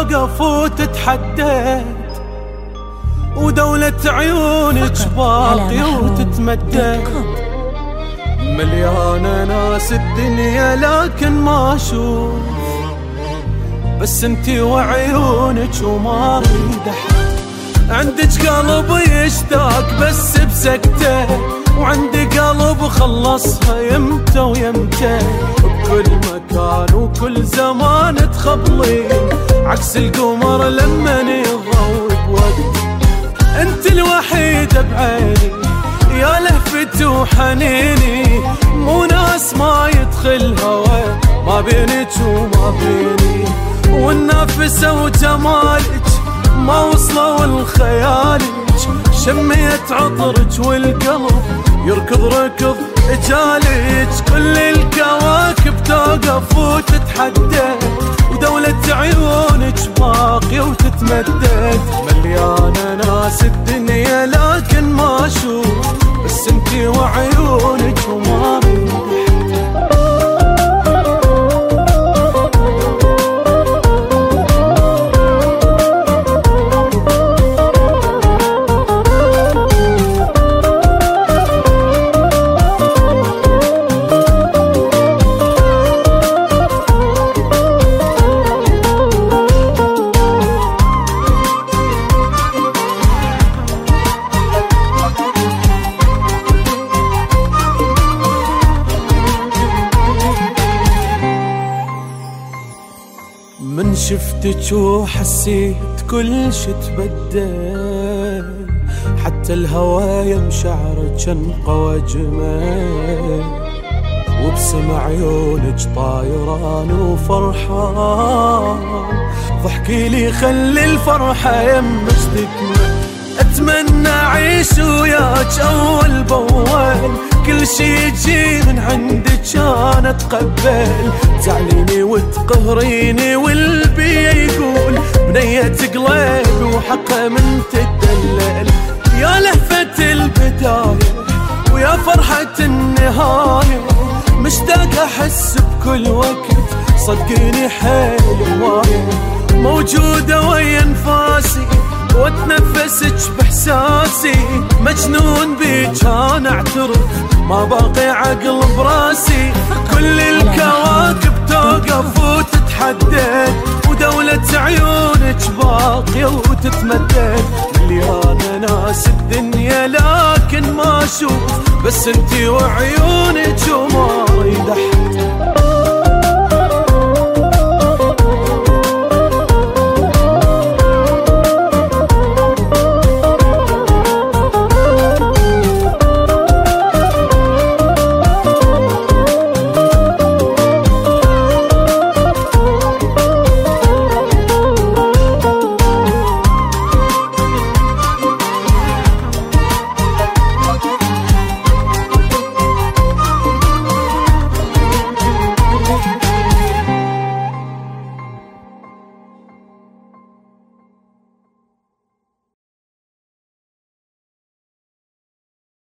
بتوقف وتتحدد، ودولة عيونك باقية وتتمدد. مليانة ناس الدنيا لكن ما اشوف، بس انتي وعيونك وما اريد احد. عندك قلب يشتاق بس بسكته، وعندي قلب خلصها يمتى ويمتى. بكل مكان وكل زمان تخبلين، عكس القمر لما يضوي بوقت. انت الوحيدة بعيني يا لهفتي وحنيني، مو ناس ما يدخل هوا ما بينك وما بيني. والنافسة وجمالك ما وصلوا لخيالك، شميت عطرك والقلب يركض ركض جالك. كل الكواكب توقف وتتحدد، ودولة عيونك باقية وتتمدد. مليانة ناس الدنيا لكن ما اشوف، بس انتي وعيونك وما اريد. من شفتك وحسيت كل شي تبدل، حتى الهوايا مشاعرك انقوى جمال. وبسمع عيونك طايران وفرحان، ضحكي لي خلي الفرحة يمك تكمل. اتمنى اعيش وياك اول باول، كل شي يجي من عندك انا اتقبل. تزعليني وتقهريني والبي يقول بنية قلبي وحقه من تدلل. يا لهفة البداية ويا فرحة النهاية، مشتاق احس بكل وقت صدقيني حيل هواية. موجودة ويا انفاسي واتنفسك باحساسي، مجنون بيك انا اعترف ما باقي عقل براسي. كل الكواكب توقف وتتحدد، ودولة عيونك باقية وتتمدد. مليانة ناس الدنيا لكن ما اشوف، بس انتي وعيونك وما اريد احد.